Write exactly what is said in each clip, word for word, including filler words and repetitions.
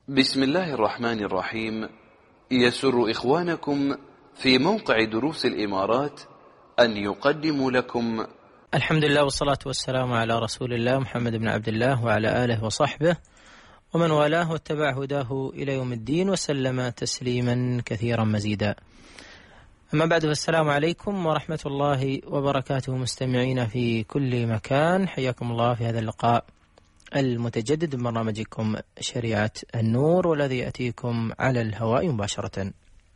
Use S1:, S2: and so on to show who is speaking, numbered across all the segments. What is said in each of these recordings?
S1: بسم الله الرحمن الرحيم. يسر إخوانكم في موقع دروس الإمارات أن يقدموا لكم
S2: الحمد لله والصلاة والسلام على رسول الله محمد بن عبد الله وعلى آله وصحبه ومن والاه واتبع هداه إلى يوم الدين وسلم تسليما كثيرا مزيدا. أما بعد، فالسلام عليكم ورحمة الله وبركاته مستمعين في كل مكان، حياكم الله في هذا اللقاء المتجدد من برنامجكم شريعة النور، والذي يأتيكم على الهواء مباشرة.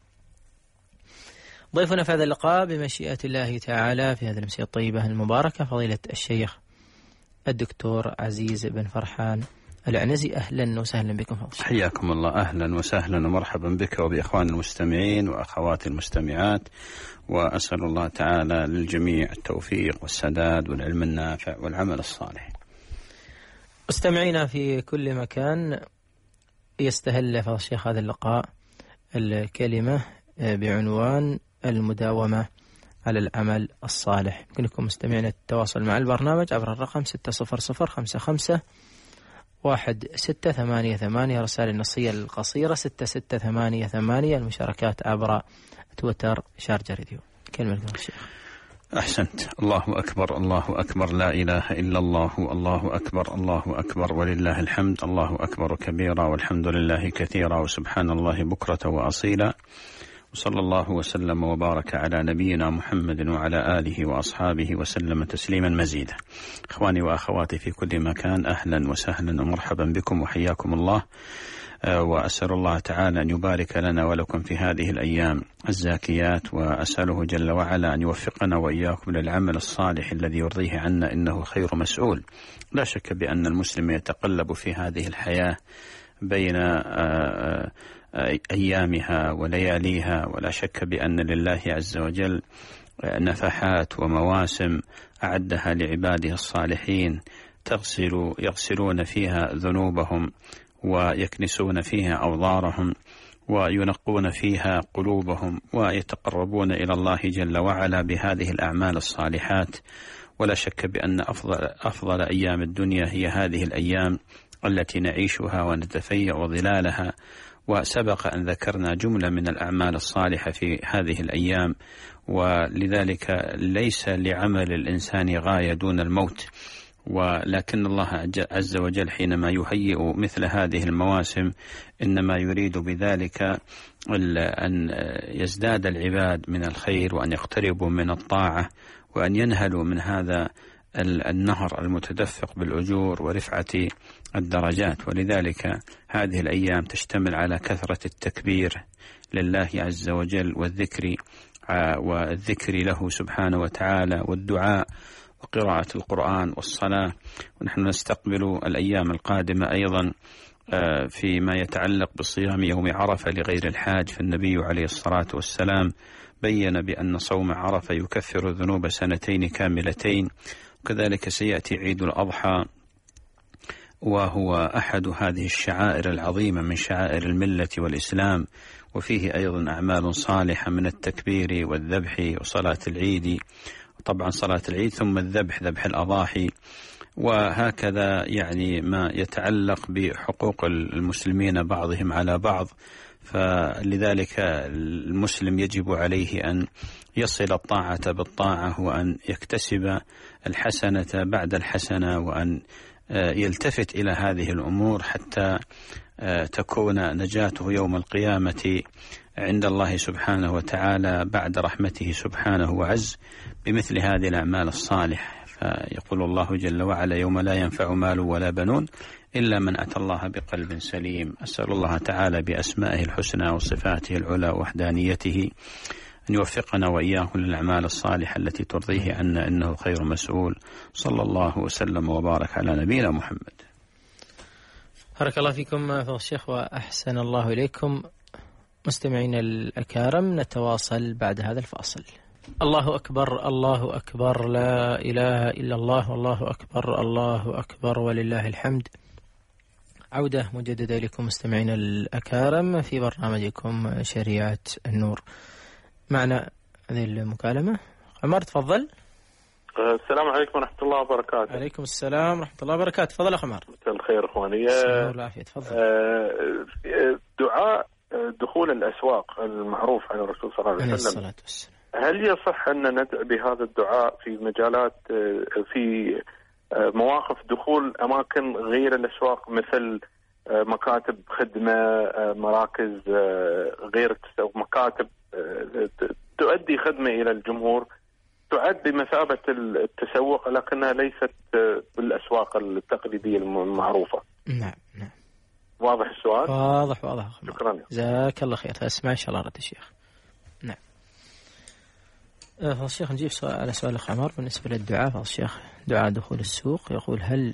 S2: ضيفنا في هذا اللقاء بمشيئة الله تعالى في هذه الأمسية الطيبة المباركة فضيلة الشيخ الدكتور عزيز بن فرحان العنزي. أهلا وسهلا بكم.
S3: حياكم الله. أهلا وسهلا ومرحبا بك وبإخوان المستمعين وأخوات المستمعات، وأسأل الله تعالى للجميع التوفيق والسداد والعلم النافع والعمل الصالح.
S2: مستمعينا في كل مكان، يستهل فضل الشيخ هذا اللقاء الكلمة بعنوان المداومة على العمل الصالح. يمكنكم مستمعين التواصل مع البرنامج عبر الرقم ستة صفر صفر خمسة خمسة واحد ستة ثمانية ثمانية، رسائل النصية القصيرة ستة ستة ثمانية ثمانية، المشاركات عبر تويتر شارجة راديو. كلمة لكم الشيخ.
S3: أحسنت. الله أكبر، الله أكبر، لا إله إلا الله، الله أكبر، الله أكبر ولله الحمد، الله أكبر كبيرا والحمد لله كثيرا وسبحان الله بكرة وأصيلا، وصلى الله وسلم وبارك على نبينا محمد وعلى آله وأصحابه وسلم تسليما مزيدا. إخواني وأخواتي في كل مكان، أهلا وسهلا ومرحبا بكم وحياكم الله، وأسأل الله تعالى أن يبارك لنا ولكم في هذه الأيام الزاكيات، وأسأله جل وعلا أن يوفقنا وإياكم للعمل الصالح الذي يرضيه عنا، إنه خير مسؤول. لا شك بأن المسلم يتقلب في هذه الحياة بين أيامها ولياليها، ولا شك بأن لله عز وجل نفحات ومواسم أعدها لعباده الصالحين تغسل يغسلون فيها ذنوبهم ويكنسون فيها أوضارهم وينقون فيها قلوبهم ويتقربون إلى الله جل وعلا بهذه الأعمال الصالحات. ولا شك بأن أفضل, أفضل أيام الدنيا هي هذه الأيام التي نعيشها ونتفيأ ظلالها، وسبق أن ذكرنا جملة من الأعمال الصالحة في هذه الأيام، ولذلك ليس لعمل الإنسان غاية دون الموت، ولكن الله عز وجل حينما يهيئ مثل هذه المواسم إنما يريد بذلك أن يزداد العباد من الخير، وأن يقتربوا من الطاعة، وأن ينهلوا من هذا النهر المتدفق بالأجور ورفعة الدرجات. ولذلك هذه الأيام تشتمل على كثرة التكبير لله عز وجل والذكر والذكر له سبحانه وتعالى والدعاء وقراءة القرآن والصلاة. ونحن نستقبل الأيام القادمة أيضا فيما يتعلق بصيام يوم عرفة لغير الحاج، فالنبي عليه الصلاة والسلام بين بأن صوم عرفة يكفر ذنوب سنتين كاملتين. وكذلك سيأتي عيد الأضحى، وهو أحد هذه الشعائر العظيمة من شعائر الملة والإسلام، وفيه أيضا أعمال صالحة من التكبير والذبح وصلاة العيد، طبعا صلاة العيد ثم الذبح، ذبح الأضاحي، وهكذا يعني ما يتعلق بحقوق المسلمين بعضهم على بعض. فلذلك المسلم يجب عليه أن يصل الطاعة بالطاعة، وأن يكتسب الحسنة بعد الحسنة، وأن يلتفت إلى هذه الأمور حتى تكون نجاته يوم القيامة عند الله سبحانه وتعالى بعد رحمته سبحانه وعز بمثل هذه الأعمال الصالحة. فيقول الله جل وعلا: يوم لا ينفع مال ولا بنون إلا من أتى الله بقلب سليم. أسأل الله تعالى بأسمائه الحسنى وصفاته العلى ووحدانيته أن يوفقنا وإياه للأعمال الصالحة التي ترضيه عنا، إنه خير مسؤول. صلى الله وسلم وبارك على نبينا محمد.
S2: بارك الله فيكم فضل الشيخ وأحسن الله إليكم. مستمعين الأكارم، نتواصل بعد هذا الفاصل. الله أكبر، الله أكبر، لا إله إلا الله، والله أكبر، الله أكبر ولله الحمد. عودة مجددة لكم مستمعين الأكارم في برنامجكم شريعة النور. معنا هذه المكالمة. عمر تفضل.
S4: السلام عليكم ورحمة الله وبركاته.
S2: عليكم السلام ورحمة الله وبركاته. تفضل أخ عمر.
S4: مساء الخير أخواني.
S2: العافية. تفضل.
S4: آه دعاء دخول الأسواق المعروف عن الرسول صلى الله عليه وسلم، هل يصح أن ندعو بهذا الدعاء في مجالات في مواقف دخول أماكن غير الأسواق مثل مكاتب خدمة، مراكز غير مكاتب تؤدي خدمة إلى الجمهور، تعد بمثابة التسوق لكنها ليست بالأسواق التقليدية المعروفة؟
S2: نعم نعم.
S4: واضح السؤال؟
S2: واضح واضح.
S4: شكرا.
S2: جزاك الله خير. اسمع إن شاء الله رد الشيخ. نعم. فضل الشيخ نجيب سؤال على سؤال الأخ عمر بالنسبة للدعاء. فضل الشيخ دعاء دخول السوق يقول هل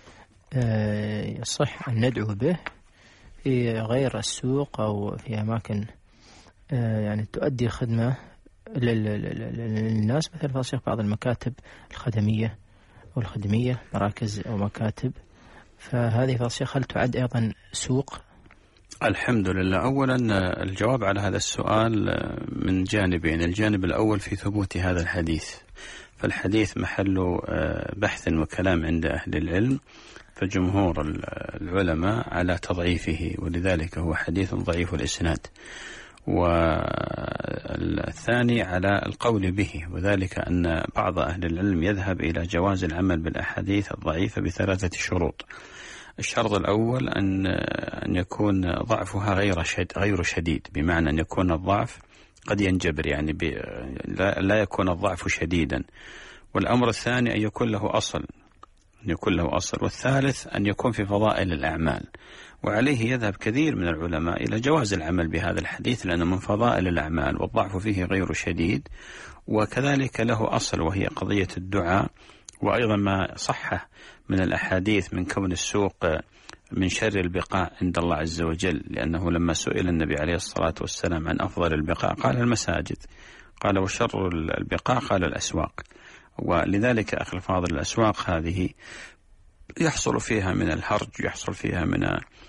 S2: يصح أن ندعو به في غير السوق أو في أماكن يعني تؤدي خدمة للناس، مثل فضل الشيخ بعض المكاتب الخدمية أو الخدمية، مراكز أو مكاتب، فهذه فضل الشيخ هل تعد أيضا سوق؟
S3: الحمد لله. أولا الجواب على هذا السؤال من جانبين. الجانب الأول في ثبوت هذا الحديث، فالحديث محل بحث وكلام عند أهل العلم، فجمهور العلماء على تضعيفه، ولذلك هو حديث ضعيف الإسناد. والثاني على القول به، وذلك أن بعض أهل العلم يذهب إلى جواز العمل بالأحاديث الضعيفة بثلاثة شروط. الشرط الأول أن أن يكون ضعفها غير شد غير شديد، بمعنى أن يكون الضعف قد ينجبر، يعني لا, لا يكون الضعف شديدا. والأمر الثاني أن يكون له أصل أن يكون له أصل والثالث أن يكون في فضائل الأعمال. وعليه يذهب كثير من العلماء إلى جواز العمل بهذا الحديث، لأنه من فضائل الأعمال والضعف فيه غير شديد، وكذلك له أصل وهي قضية الدعاء. وأيضا ما صح من الأحاديث من كون السوق من شر البقاع عند الله عز وجل، لأنه لما سئل النبي عليه الصلاة والسلام عن أفضل البقاع قال المساجد، قال وشر البقاع قال الأسواق. ولذلك أخي الفاضل الأسواق هذه يحصل فيها من الهرج، يحصل فيها من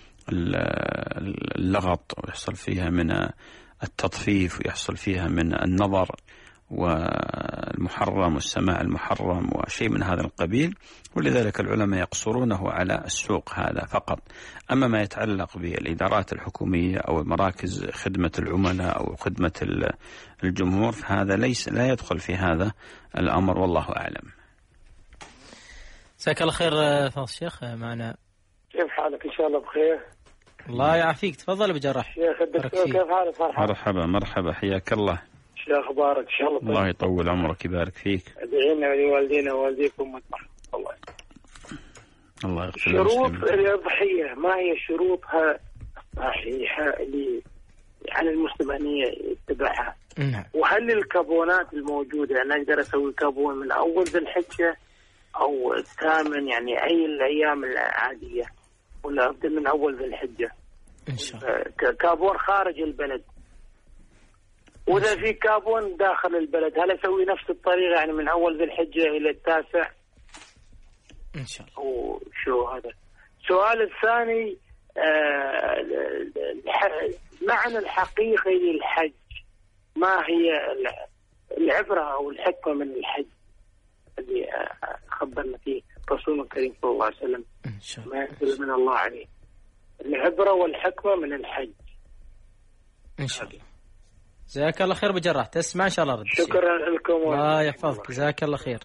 S3: اللغط، ويحصل فيها من التطفيف، ويحصل فيها من النظر والمحرم والسماع المحرم وشيء من هذا القبيل. ولذلك العلماء يقصرونه على السوق هذا فقط. أما ما يتعلق بالإدارات الحكومية أو مراكز خدمة العملاء أو خدمة الجمهور فهذا ليس لا يدخل في هذا الأمر، والله أعلم.
S2: جزاك الله خير فضل الشيخ. معنا
S5: كيف حالك؟ إن شاء الله بخير.
S2: الله يعافيك. تفضل بجرح.
S5: شيخ الدكتور كيف حالك؟
S3: مرحبا مرحبا حياك الله.
S5: شيخ أخبارك؟ إن شاء الله طيب.
S3: الله يطول عمرك يبارك فيك.
S5: ادعينا ولوالدينا ووالديكم الله.
S3: الله يغفر.
S5: شروط الأضحية ما هي شروطها الصحيحة اللي على المسلم أن يتبعها؟
S2: نعم.
S5: وهل الكابونات الموجودة أنا أقدر أسوي كابون من أول ذي الحجة أو الثامن، يعني أي الأيام العادية، ولا أبدأ من أول ذي الحجة؟
S2: إن شاء الله.
S5: كابون خارج البلد، وإذا في كابون داخل البلد هل أسوي نفس الطريقة يعني من أول ذي الحجة إلى التاسع؟
S2: إن شاء الله.
S5: وشو هذا؟ السؤال الثاني آه المعنى الحقيقي للحج، ما هي العبرة أو الحكمة من الحج اللي خبرنا فيه رسولنا الكريم صلى الله عليه وسلم؟
S2: إن شاء الله.
S5: ما ينزل من الله عليه العبرة والحكمة من الحج
S2: إن شاء الله. جزاك الله خير بجراح. تسمع إن شاء الله رد.
S5: شكرا لكم.
S2: الله يحفظك. جزاك الله خير.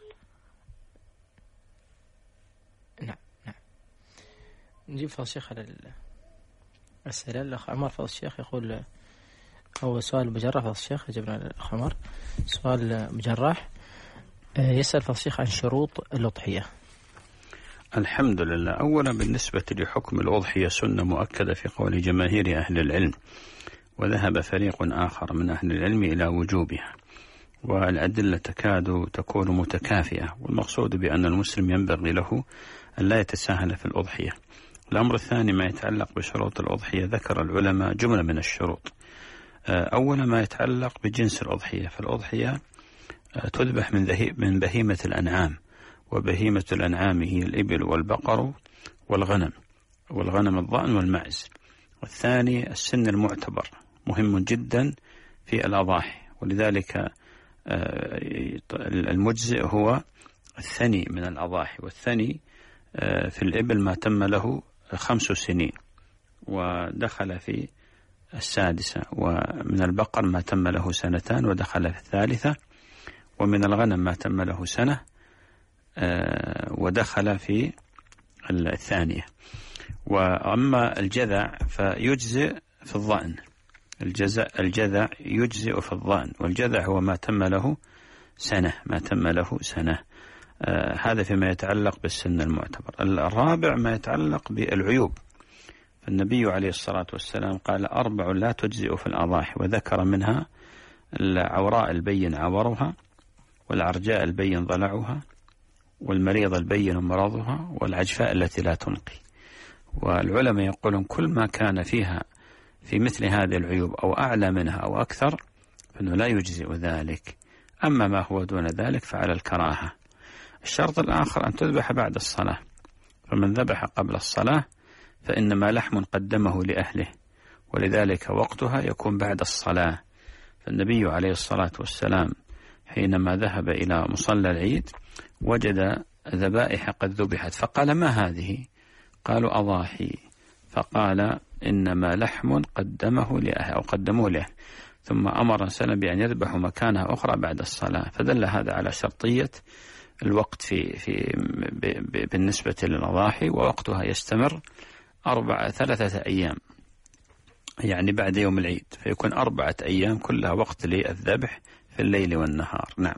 S2: نعم نعم. نجيب فضل الشيخ على الأسئلة. الأخ عمر فضل الشيخ يقول أول سؤال بجراح. فضل الشيخ جبنا الأخ عمر سؤال بجراح يسأل فضل الشيخ عن شروط الأضحية.
S3: الحمد لله. أولا بالنسبة لحكم الأضحية سنة مؤكدة في قول جماهير أهل العلم، وذهب فريق آخر من أهل العلم إلى وجوبها، والأدلة تكاد تكون متكافئة، والمقصود بأن المسلم ينبغي له أن لا يتساهل في الأضحية. الأمر الثاني ما يتعلق بشروط الأضحية، ذكر العلماء جملة من الشروط. أولا ما يتعلق بجنس الأضحية، فالأضحية تذبح من من بهيمة الأنعام، وبهيمة الأنعام هي الإبل والبقر والغنم، والغنم الضأن والمعز. والثاني السن المعتبر مهم جدا في الأضاحي، ولذلك المجزئ هو الثني من الأضاحي، والثني في الإبل ما تم له خمس سنين ودخل في السادسة، ومن البقر ما تم له سنتان ودخل في الثالثة، ومن الغنم ما تم له سنة ودخل في الثانية. وأما الجذع فيجزئ في الظأن، الجزع الجذع يجزئ في الظأن، والجذع هو ما تم له سنة ما تم له سنة آه هذا فيما يتعلق بالسن المعتبر. الرابع ما يتعلق بالعيوب، فالنبي عليه الصلاة والسلام قال أربع لا تجزئ في الأضاحي، وذكر منها العوراء البين عورها، والعرجاء البين ضلعها، والمريض البين مرضها، والعجفاء التي لا تنقي. والعلماء يقولون كل ما كان فيها في مثل هذه العيوب أو أعلى منها أو أكثر فإنه لا يجزئ ذلك، أما ما هو دون ذلك فعلى الكراهة. الشرط الآخر أن تذبح بعد الصلاة، فمن ذبح قبل الصلاة فإنما لحم قدمه لأهله، ولذلك وقتها يكون بعد الصلاة. فالنبي عليه الصلاة والسلام حينما ذهب إلى مصلى العيد وجد ذبائح قد ذبحت، فقال ما هذه؟ قالوا أضاحي، فقال إنما لحم قدمه لأهله أو قدموه له، ثم أمر سلم بأن يذبحوا مكانها أخرى بعد الصلاة. فدل هذا على شرطية الوقت في في بالنسبة للأضاحي، ووقتها يستمر أربع ثلاثة أيام، يعني بعد يوم العيد، فيكون أربعة أيام كلها وقت للذبح في الليل والنهار. نعم.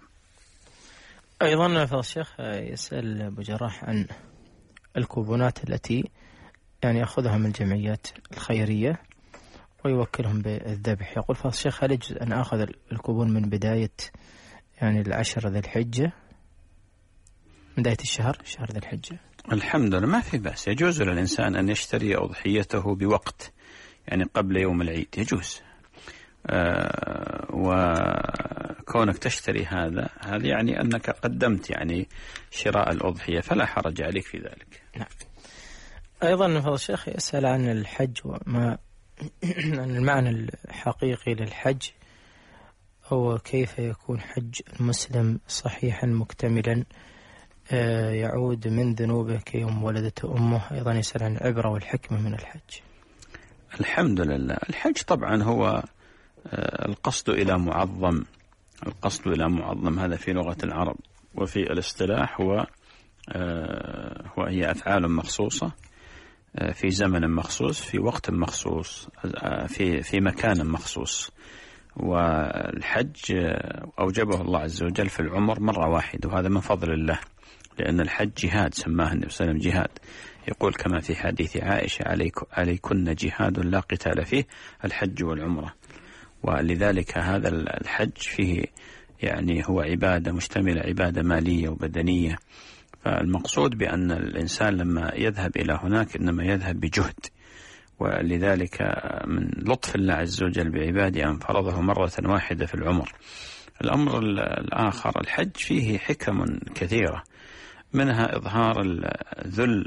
S2: أيضا فضل الشيخ يسأل أبو جراح عن الكوبونات التي يعني يأخذها من الجمعيات الخيرية ويوكلهم بالذبح. يقول فضل الشيخ هل يجوز أن أخذ الكوبون من بداية يعني العشر ذي الحجة، من بداية الشهر شهر ذي الحجة؟
S3: الحمد لله ما في بأس، يجوز للإنسان أن يشتري أضحيته بوقت، يعني قبل يوم العيد يجوز. آه وكونك تشتري هذا هذا يعني أنك قدمت يعني شراء الأضحية، فلا حرج عليك في ذلك.
S2: نعم. أيضا فضل الشيخ يسأل عن الحج وما عن المعنى الحقيقي للحج، أو كيف يكون حج المسلم صحيحا مكتملا يعود من ذنوبه كيوم ولدته أمه. أيضا يسأل عن العبرة والحكمة من الحج.
S3: الحمد لله. الحج طبعا هو القصد إلى معظم، القصد إلى معظم هذا في لغة العرب، وفي الاصطلاح هو وهي أفعال مخصوصة في زمن مخصوص في وقت مخصوص في في مكان مخصوص. والحج أوجبه الله عز وجل في العمر مرة واحدة، وهذا من فضل الله، لأن الحج جهاد سماه النبي صلى الله عليه وسلم جهاد. يقول كما في حديث عائشة عليك عليكن جهاد لا قتال فيه الحج والعمرة. ولذلك هذا الحج فيه يعني هو عبادة مشتملة، عبادة مالية وبدنية. فالمقصود بأن الإنسان لما يذهب إلى هناك إنما يذهب بجهد، ولذلك من لطف الله عز وجل بعباده أن فرضه مرة واحدة في العمر. الأمر الآخر الحج فيه حكم كثيرة، منها إظهار ذل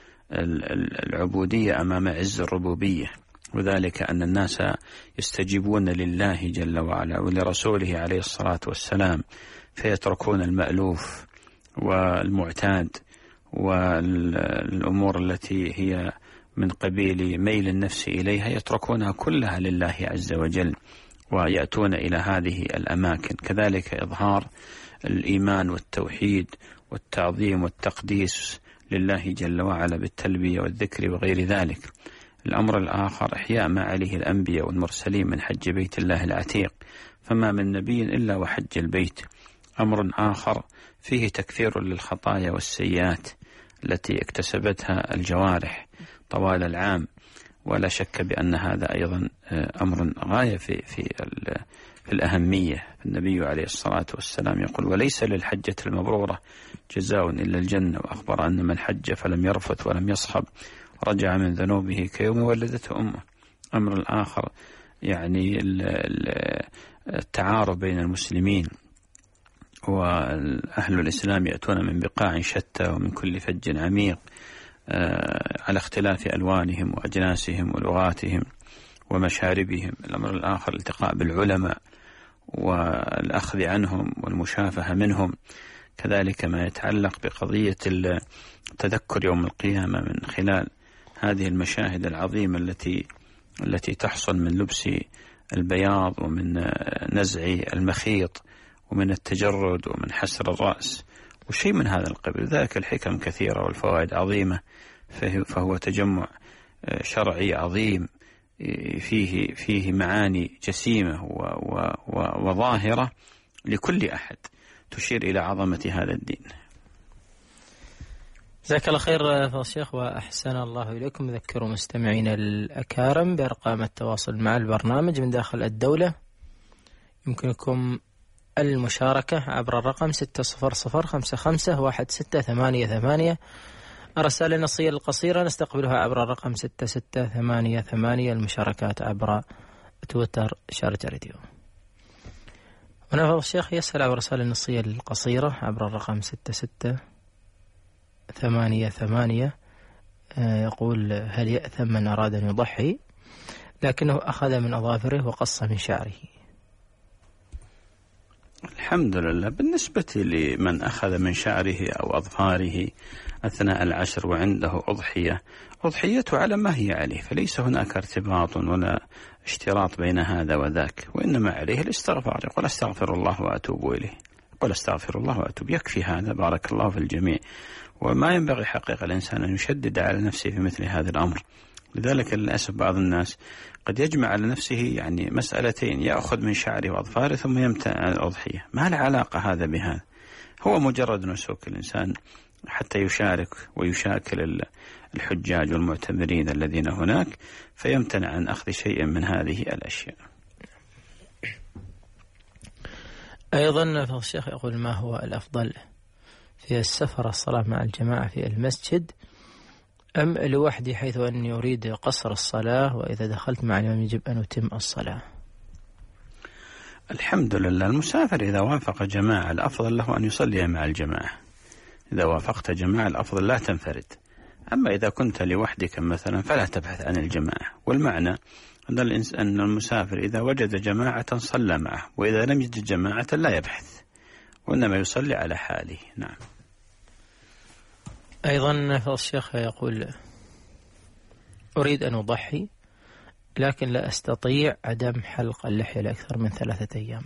S3: العبودية أمام عز الربوبية، وذلك أن الناس يستجيبون لله جل وعلا ولرسوله عليه الصلاة والسلام، فيتركون المألوف والمعتاد والأمور التي هي من قبيل ميل النفس إليها، يتركونها كلها لله عز وجل ويأتون إلى هذه الأماكن. كذلك إظهار الإيمان والتوحيد والتعظيم والتقديس لله جل وعلا بالتلبية والذكر وغير ذلك. الأمر الآخر إحياء ما عليه الأنبياء والمرسلين من حج بيت الله العتيق، فما من نبي إلا وحج البيت. أمر آخر فيه تكفير للخطايا والسيئات التي اكتسبتها الجوارح طوال العام، ولا شك بأن هذا أيضا أمر غاية في في في الأهمية. النبي عليه الصلاة والسلام يقول وليس للحجة المبرورة جزاء إلا الجنة، وأخبر أن من حج فلم يرفث ولم يصخب رجع من ذنوبه كيوم ولدته أمه. أمر الآخر يعني التعارف بين المسلمين، وأهل الإسلام يأتون من بقاع شتى ومن كل فج عميق على اختلاف ألوانهم وأجناسهم ولغاتهم ومشاربهم. الأمر الآخر الالتقاء بالعلماء والأخذ عنهم والمشافهة منهم. كذلك ما يتعلق بقضية التذكر يوم القيامة من خلال هذه المشاهد العظيمة التي التي تحصل من لبس البياض ومن نزع المخيط ومن التجرد ومن حسر الرأس وشيء من هذا القبيل. ذلك الحكم كثيرة والفوائد عظيمة، فهو تجمع شرعي عظيم فيه فيه معاني جسيمة وظاهرة لكل أحد تشير إلى عظمة هذا الدين.
S2: جزاك الله خير فضيلة الشيخ وأحسن الله إليكم. ذكروا مستمعينا الأكارم بأرقام التواصل مع البرنامج من داخل الدولة. يمكنكم المشاركة عبر الرقم ستة صفر صفر خمسة خمسة واحد ستة ثمانية ثمانية. الرسائل النصية القصيرة نستقبلها عبر الرقم ستة ستة ثمانية ثمانية. المشاركات عبر تويتر شارجة راديو. هنا فضيلة الشيخ يسأل عبر الرسائل النصية القصيرة عبر الرقم ستة ستة ثمانية ثمانية. يقول: هل يأثم من أراد أن يضحي لكنه أخذ من أظافره وقص من شعره؟
S3: الحمد لله. بالنسبة لمن أخذ من شعره أو أظفاره أثناء العشر وعنده أضحية، أضحيته على ما هي عليه، فليس هناك ارتباط ولا اشتراط بين هذا وذاك، وإنما عليه الاستغفار. يقول: أستغفر الله وأتوب إليه. يقول: أستغفر الله وأتوب، يكفي هذا. بارك الله في الجميع. وما ينبغي حقيقة الإنسان أن يشدد على نفسه في مثل هذا الأمر. لذلك للأسف بعض الناس قد يجمع على نفسه يعني مسألتين: يأخذ من شعره وأظفاره ثم يمتنع عن الأضحية. ما له علاقة هذا بهذا. هو مجرد نسك الإنسان حتى يشارك ويشاكل الحجاج والمعتمرين الذين هناك، فيمتنع عن أخذ شيء من هذه الأشياء.
S2: أيضا فضل الشيخ يقول: ما هو الأفضل في السفر، الصلاة مع الجماعة في المسجد أم لوحدي، حيث أني أريد قصر الصلاة وإذا دخلت مع الإمام يجب أن أتم الصلاة؟
S3: الحمد لله. المسافر إذا وافق جماعة الأفضل له أن يصلي مع الجماعة. إذا وافقت جماعة الأفضل لا تنفرد. أما إذا كنت لوحدك مثلا فلا تبحث عن الجماعة. والمعنى أن أن المسافر إذا وجد جماعة صلى معه، وإذا لم يجد جماعة لا يبحث، وإنما يصلي على حاله. نعم.
S2: أيضا فضل الشيخ يقول: أريد أن أضحي لكن لا أستطيع عدم حلق اللحية لأكثر من ثلاثة أيام.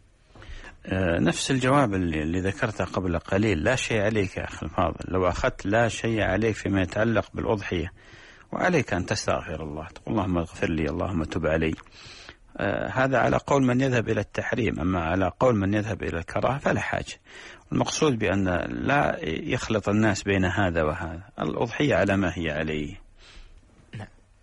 S3: آه نفس الجواب اللي, اللي ذكرته قبل قليل. لا شيء عليك يا أخي الفاضل. لو أخذت لا شيء عليك فيما يتعلق بالأضحية، وعليك أن تستغفر الله، تقول: اللهم اغفر لي، اللهم تب علي. آه هذا على قول من يذهب إلى التحريم. أما على قول من يذهب إلى الكراهة فلا حاجة. المقصود بأن لا يخلط الناس بين هذا وهذا. الأضحية على ما هي عليه.
S2: نعم.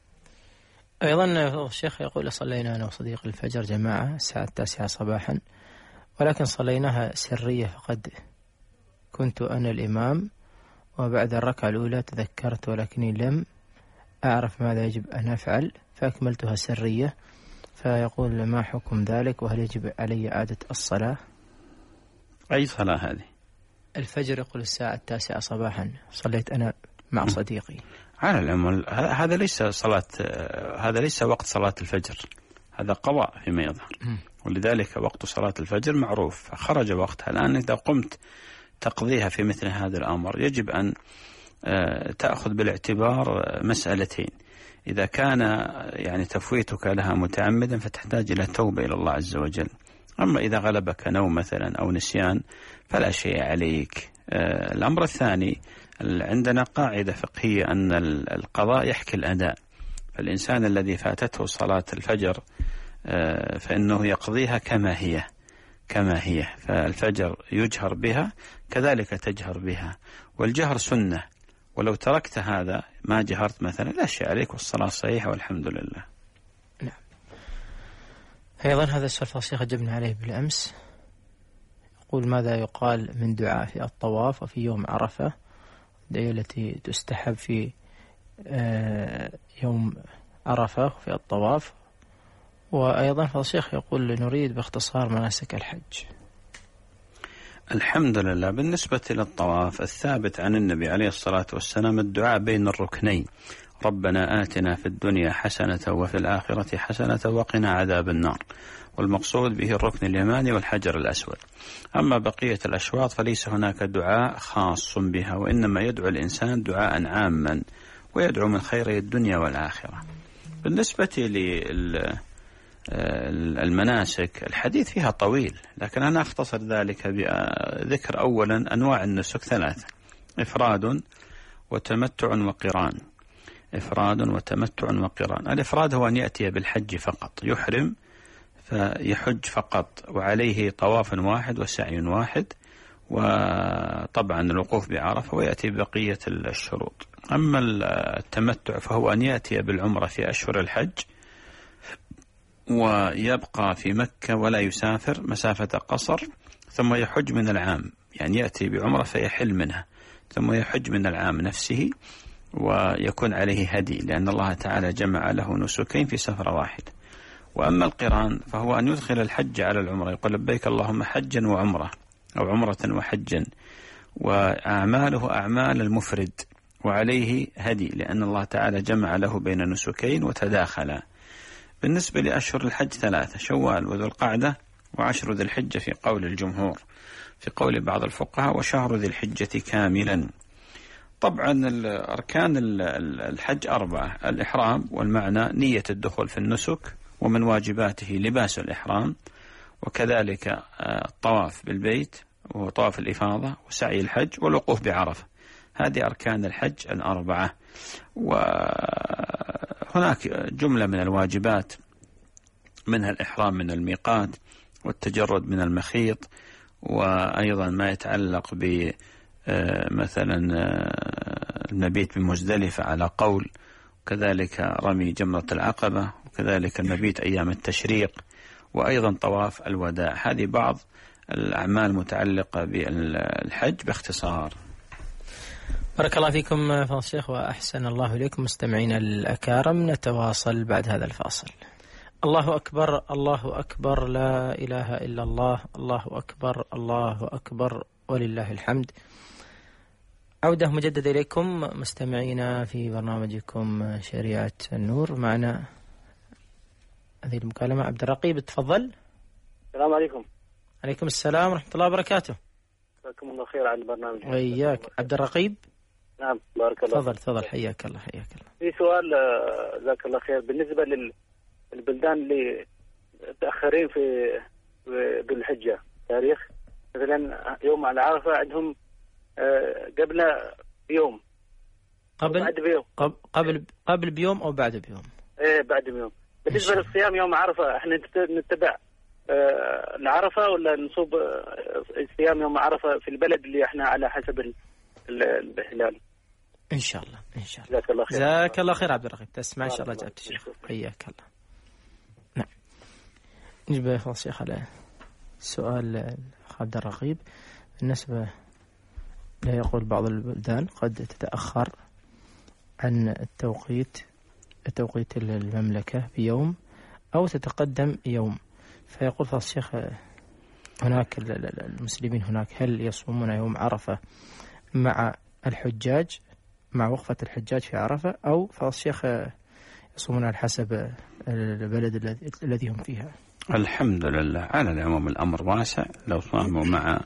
S2: أيضا الشيخ يقول: صلينا أنا وصديق الفجر جماعة الساعة التاسعة صباحا، ولكن صليناها سرية، فقد كنت أنا الإمام، وبعد الركعة الأولى تذكرت ولكني لم أعرف ماذا يجب أن أفعل فأكملتها سرية. فيقول: ما حكم ذلك، وهل يجب علي إعادة الصلاة؟
S3: أي صلاة هذه؟
S2: الفجر. يقول الساعة التاسعة صباحا صليت أنا مع صديقي.
S3: على العموم هذا ليس صلاة، هذا ليس وقت صلاة الفجر، هذا قضاء فيما يظهر. ولذلك وقت صلاة الفجر معروف، خرج وقتها. الآن إذا قمت تقضيها في مثل هذا الأمر يجب أن تأخذ بالاعتبار مسألتين: إذا كان يعني تفويتك لها متعمدا فتحتاج إلى توبة إلى الله عز وجل. أما إذا غلبك نوم مثلا أو نسيان فلا شيء عليك. الأمر الثاني، عندنا قاعدة فقهية أن القضاء يحكي الأداء. فالإنسان الذي فاتته صلاة الفجر فإنه يقضيها كما هي كما هي فالفجر يجهر بها كذلك تجهر بها، والجهر سنة. ولو تركت هذا ما جهرت مثلا لا شيء عليك، والصلاة صحيحة والحمد لله.
S2: نعم. أيضا هذا السؤال الشيخ جبنا عليه بالأمس. يقول: ماذا يقال من دعاء في الطواف وفي يوم عرفة، الدعاء التي تستحب في يوم عرفة وفي الطواف؟ وأيضا فضل الشيخ يقول: نريد باختصار مناسك الحج.
S3: الحمد لله. بالنسبة للطواف الثابت عن النبي عليه الصلاة والسلام الدعاء بين الركنين: ربنا آتنا في الدنيا حسنة وفي الآخرة حسنة وقنا عذاب النار. والمقصود به الركن اليماني والحجر الأسود. أما بقية الأشواط فليس هناك دعاء خاص بها، وإنما يدعو الإنسان دعاء عاما، ويدعو من خير الدنيا والآخرة. بالنسبة للمناسك الحديث فيها طويل، لكن أنا أختصر ذلك بذكر أولا أنواع النسك ثلاثة: إفراد وتمتع وقران. إفراد وتمتع وقران. الإفراد هو أن يأتي بالحج فقط، يحرم فيحج فقط وعليه طواف واحد وسعي واحد، وطبعا الوقوف بعرفة، ويأتي بقية الشروط. أما التمتع فهو أن يأتي بالعمرة في أشهر الحج ويبقى في مكة ولا يسافر مسافة قصر، ثم يحج من العام، يعني يأتي بعمرة فيحل منها، ثم يحج من العام نفسه ويكون عليه هدي، لأن الله تعالى جمع له نسكين في سفرة واحدة. وأما القران فهو أن يدخل الحج على العمرة، يقول لبيك اللهم حجا وعمرة أو عمرة وحجا، وأعماله أعمال المفرد وعليه هدي، لأن الله تعالى جمع له بين نسكين وتداخلا. بالنسبة لأشهر الحج ثلاثة: شوال وذو القعدة وعشر ذي الحجة في قول الجمهور، في قول بعض الفقهاء وشهر ذي الحجة كاملا. طبعا أركان الحج أربعة: الإحرام، والمعنى نية الدخول في النسك، ومن واجباته لباس الإحرام، وكذلك الطواف بالبيت وطواف الإفاضة وسعي الحج والوقوف بعرفة. هذه أركان الحج الأربعة. وهناك جملة من الواجبات، منها الإحرام من الميقات والتجرد من المخيط، وأيضا ما يتعلق ب مثلا المبيت بمزدلفة على قول، وكذلك رمي جمرة العقبة، وكذلك المبيت أيام التشريق، وأيضا طواف الوداع. هذه بعض الأعمال المتعلقة بالحج باختصار.
S2: بارك الله فيكم فضيلة الشيخ وأحسن الله إليكم. مستمعينا الأكارم، نتواصل بعد هذا الفاصل. الله أكبر، الله أكبر، لا إله إلا الله، الله أكبر، الله أكبر، ولله الحمد. عودة مجددة إليكم مستمعينا في برنامجكم شريعة النور. معنا هذه المكالمة عبد الرقيب، تفضل.
S5: السلام عليكم.
S2: عليكم السلام ورحمة الله وبركاته.
S5: جزاكم الله خير على البرنامج.
S2: وإياك عبد الرقيب.
S5: نعم بارك الله.
S2: تفضل تفضل، حياك الله حياك الله.
S5: في سؤال جزاك الله خير، بالنسبة للبلدان اللي متأخرين في بالحجة تاريخ، مثلا يوم على عرفة عندهم قبل بيوم
S2: قبل
S5: بعد بيوم
S2: قبل قبل بيوم أو بعد بيوم.
S5: إيه بعد بيوم. بالنسبة للصيام يوم عرفة، احنا نتبع آه العرفة ولا نصوب الصيام يوم عرفة في البلد اللي احنا على حسب الهلال؟
S2: إن شاء الله إن شاء الله.
S5: جزاك الله خير.
S2: جزاك الله خير عبد الرقيب، تسمع إن شاء الله جابت الشيخ. حياك الله. نعم، نجيب يا شيخ على سؤال عبد الرقيب. بالنسبة لا، يقول بعض البلدان قد تتأخر عن التوقيت توقيت المملكة بيوم أو تتقدم يوم، فيقول فضيلة الشيخ هناك المسلمين هناك هل يصومون يوم عرفة مع الحجاج، مع وقفة الحجاج في عرفة، أو فضيلة الشيخ يصومون على حسب البلد الذي هم فيها؟
S3: الحمد لله، على العموم الأمر واسع. لو صاموا مع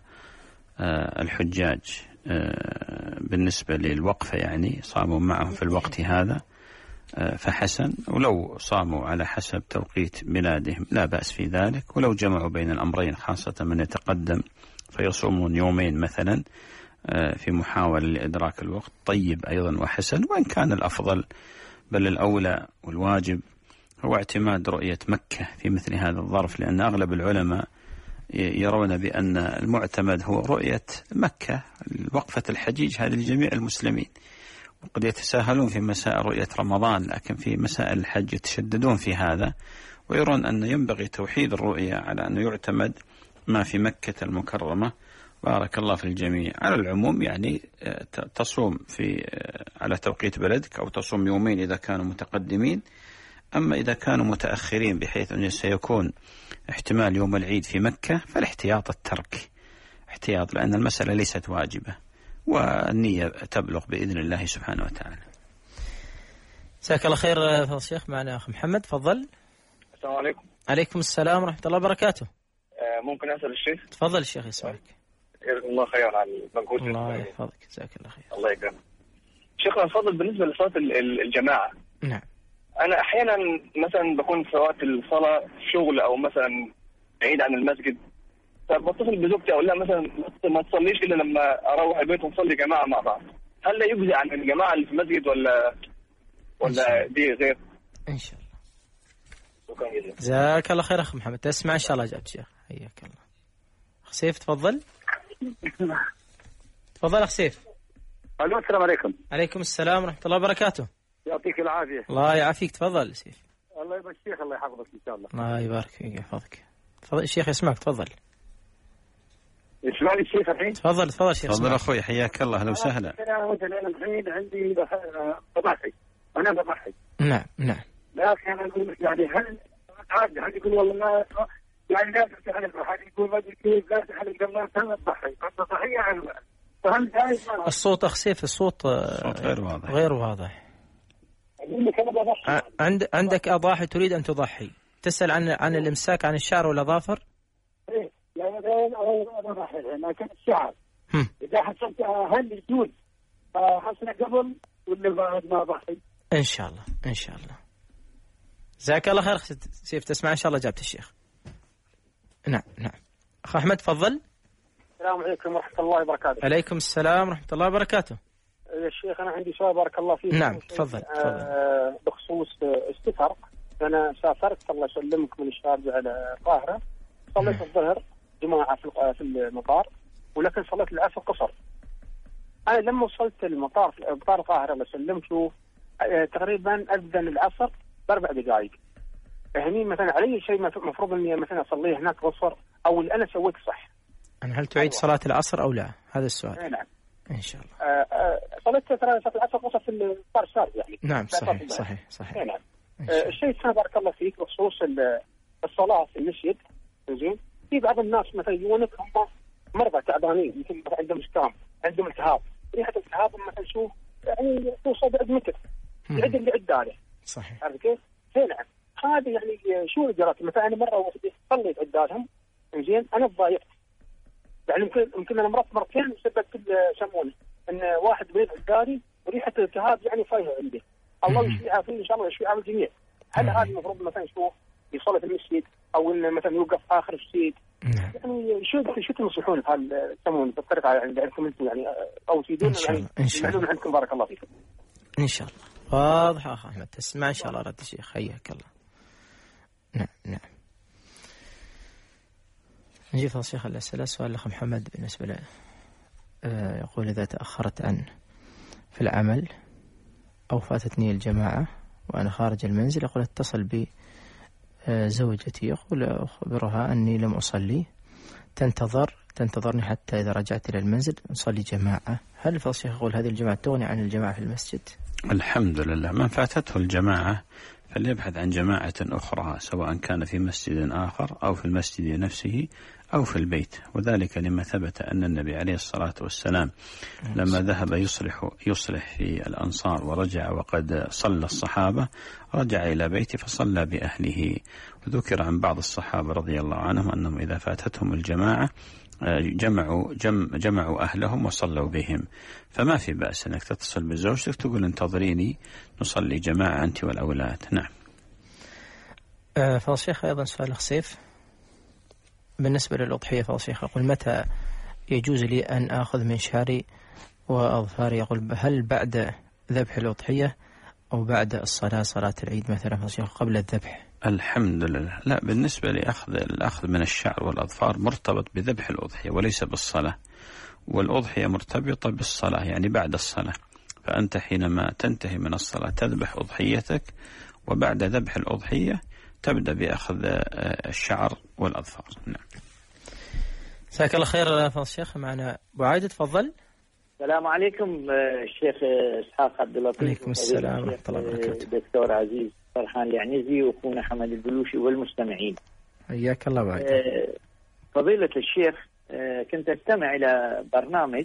S3: الحجاج بالنسبة للوقفة، يعني صاموا معهم في الوقت هذا فحسن، ولو صاموا على حسب توقيت بلادهم لا بأس في ذلك. ولو جمعوا بين الأمرين، خاصة من يتقدم فيصومون يومين مثلا في محاولة لإدراك الوقت، طيب أيضا وحسن. وإن كان الأفضل بل الأولى والواجب هو اعتماد رؤية مكة في مثل هذا الظرف، لأن أغلب العلماء يرون بأن المعتمد هو رؤية مكة، وقفة الحجيج هذه لجميع المسلمين. وقد يتساهلون في مسائل رؤية رمضان، لكن في مسائل الحج يتشددون في هذا، ويرون أن ينبغي توحيد الرؤية على أنه يعتمد ما في مكة المكرمة. بارك الله في الجميع. على العموم يعني تصوم في على توقيت بلدك، أو تصوم يومين إذا كانوا متقدمين. أما إذا كانوا متأخرين بحيث أنه سيكون احتمال يوم العيد في مكة، فالاحتياط الترك احتياط، لأن المسألة ليست واجبة، والنية تبلغ بإذن الله سبحانه وتعالى.
S2: جزاك الله خير فضيلة الشيخ. معنا أخ محمد، تفضل.
S6: السلام عليكم.
S2: عليكم السلام ورحمة الله وبركاته.
S6: ممكن أسأل الشيخ؟
S2: تفضل الشيخ يسمعك.
S6: جزاكم الله خير على المجهود.
S2: الله يحفظك، جزاك الله خير.
S6: الله يكرمك. شيخنا تفضل، بالنسبة لصلاة الجماعة.
S2: نعم.
S6: انا احيانا مثلا بكون في وقت الصلاه في شغل او مثلا بعيد عن المسجد، فبتصل بزوجتي اقول لها مثلا ما تصليش الا لما اروح البيت ونصلي جماعه مع بعض. هل لا يجزي عن الجماعه اللي في المسجد ولا ولا دي غير؟
S2: ان شاء الله.
S6: شكرا جزيلا.
S2: جزاك الله خير اخ محمد. تسمع ان شاء الله اجابه الشيخ. حياك الله. اخ سيف تفضل. تفضل اخ سيف.
S7: الو السلام عليكم.
S2: عليكم السلام ورحمه الله وبركاته.
S7: يعطيك العافيه.
S2: الله يعافيك. تفضل سيف.
S7: الله يبارك فيك. الله يحفظك ان شاء الله.
S2: الله يبارك فيك يحفظك. تفضل الشيخ يسمعك. تفضل.
S7: يسمعني الشيخ الحين؟
S2: تفضل تفضل شيخ.
S3: تفضل اخوي حياك الله. اهلا وسهلا.
S7: انا مثلا الحين عندي بضحي. انا بضحي.
S2: نعم نعم.
S7: لكن انا اقول يعني هل عادي هل يقول والله ما يعني لا تحلف هل يقول ما كيف لا تحلف لما تضحي الضحيه عن فهل جايز؟
S2: الصوت اخ سيف الصوت
S3: الصوت غير واضح.
S2: غير واضح. عند عندك اضاحي تريد ان تضحي، تسال عن عن الامساك عن الشعر والاظافر؟
S7: ايه يعني انا بضحي لكن الشعر اذا حسبت هل يجوز حسنا قبل ولا بعد ما ضحي؟
S2: ان شاء الله ان شاء الله. جزاك الله خير سيف. تسمع ان شاء الله اجابه الشيخ. نعم نعم. اخ احمد تفضل.
S7: السلام عليكم ورحمه الله وبركاته.
S2: عليكم السلام ورحمه الله وبركاته.
S7: يا شيخ انا عندي سؤال بارك الله فيك.
S2: نعم تفضل تفضل.
S7: آه بخصوص السفر، انا سافرت الله يسلمك من الشارجه الى القاهره، صليت الظهر جماعه في في المطار، ولكن صليت العصر قصر. انا لما وصلت المطار في مطار القاهره الله يسلمك تقريبا اذن العصر باربع دقائق. هني مثلا علي شيء المفروض اني مثلا اصليه هناك قصر او اللي انا سويته صح؟
S2: هل تعيد صلاه العصر او لا؟ هذا السؤال.
S7: نعم
S2: ان شاء الله.
S7: آه آه صليت ترى صلاه العصر قصر في المطار الشارجه يعني.
S2: نعم صحيح صحيح صحيح.
S7: نعم. آه الشيء الثاني بارك الله فيك بخصوص الصلاه في المسجد، زين؟ في بعض الناس مثلا يجونك هم مرضى تعبانين يمكن عندهم زكام، عندهم التهاب، ريحه التهاب مثلا شو يعني توصل بعد متر يعد اللي عداله.
S2: صحيح.
S7: عرفت كيف؟ نعم. هذه يعني شو الاجراءات؟ مثلا انا مره صليت عدالهم، زين؟ انا تضايقت. يعني يمكن يمكن انا مرات مرتين سببت يسمونه ان واحد مريض عدالي وريحه التهاب يعني فايهه عنده. الله يشفي عافيه ان شاء الله يشفي عافيه الجميع. هل هذا المفروض مثلا شو يصلي في المسجد او انه مثلا يوقف اخر السيد؟ يعني شو شو تنصحون في هذا يسمونه بالطريقه يعني عندكم انتم يعني او تفيدونا يعني المعلومه عندكم بارك الله فيكم.
S2: ان شاء الله. واضح اخ احمد. تسمع ان شاء الله رد الشيخ. حياك الله. نعم نعم. نجي فضل الشيخ الأسئلة. سؤال الأخ محمد بالنسبة له آه يقول إذا تأخرت عن في العمل أو فاتتني الجماعة وأنا خارج المنزل، يقول اتصل بزوجتي يقول أخبرها أني لم أصلي، تنتظر تنتظرني حتى إذا رجعت إلى المنزل نصلي جماعة. هل فضل الشيخ يقول هذه الجماعة تغني عن الجماعة في المسجد؟
S3: الحمد لله. من فاتته الجماعة فليبحث عن جماعة أخرى سواء كان في مسجد آخر أو في المسجد نفسه أو في البيت، وذلك لما ثبت أن النبي عليه الصلاة والسلام لما ذهب يصلح يصلح في الأنصار ورجع وقد صلى الصحابة رجع إلى بيته فصلى بأهله. وذكر عن بعض الصحابة رضي الله عنهم أنهم إذا فاتتهم الجماعة جمعوا جم جمعوا أهلهم وصلوا بهم. فما في بأس أنك تتصل بزوجتك تقول انتظريني نصلي جماعة أنت والأولاد. نعم.
S2: أه فضل الشيخ أيضا سؤال أخ سيف بالنسبة للأضحية. فضل الشيخ يقول متى يجوز لي أن آخذ من شعري وأظفاري؟ يقول هل بعد ذبح الأضحية أو بعد الصلاة صلاة العيد مثلا فضل الشيخ قبل الذبح؟
S3: الحمد لله. لا، بالنسبة لأخذ الأخذ من الشعر والأظفار مرتبط بذبح الأضحية وليس بالصلاة، والأضحية مرتبطة بالصلاة يعني بعد الصلاة، فأنت حينما تنتهي من الصلاة تذبح أضحيتك، وبعد ذبح الأضحية تبدأ بأخذ الشعر والأظفار. نعم.
S2: جزاك الله خير فضل الشيخ. معنا أبو عايد تفضل.
S8: السلام عليكم الشيخ إسحاق عبد اللطيف.
S2: عليكم السلام ورحمة الله وبركاته.
S8: دكتور عزيز فرحان العنزي وأخونا حمد البلوشي والمستمعين.
S2: حياك الله بعد.
S8: فضيلة الشيخ كنت أستمع إلى برنامج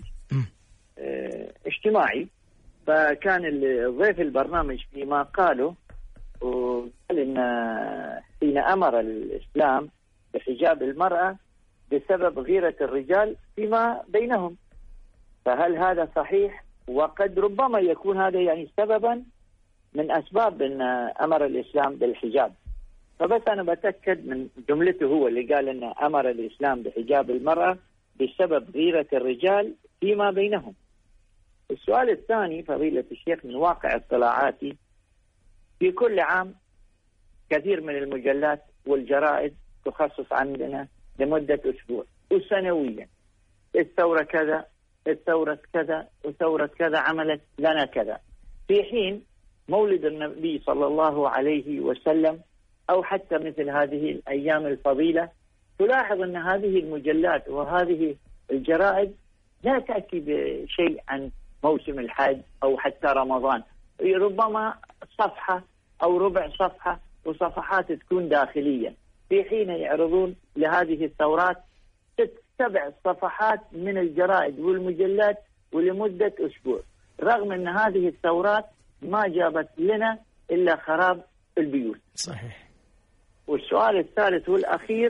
S8: اجتماعي، فكان الضيف البرنامج فيما قاله وقال إن حين أمر الإسلام بحجاب المرأة بسبب غيرة الرجال فيما بينهم، فهل هذا صحيح؟ وقد ربما يكون هذا يعني سببا من أسباب أن أمر الإسلام بالحجاب. فبس أنا بتأكد من جملته هو اللي قال أن أمر الإسلام بحجاب المرأة بسبب غيرة الرجال فيما بينهم. السؤال الثاني فضيلة الشيخ، من واقع اطلاعاتي في كل عام كثير من المجلات والجرائد تخصص عندنا لمدة أسبوع، وسنويا الثورة كذا، الثورة كذا، وثورة كذا عملت لنا كذا، في حين مولد النبي صلى الله عليه وسلم أو حتى مثل هذه الأيام الفضيلة تلاحظ أن هذه المجلات وهذه الجرائد لا تأتي بشيء عن موسم الحج أو حتى رمضان، ربما صفحة أو ربع صفحة وصفحات تكون داخلية، في حين يعرضون لهذه الثورات ست سبع صفحات من الجرائد والمجلات ولمدة أسبوع، رغم أن هذه الثورات ما جابت لنا إلا خراب البيوت.
S2: صحيح.
S8: والسؤال الثالث والأخير،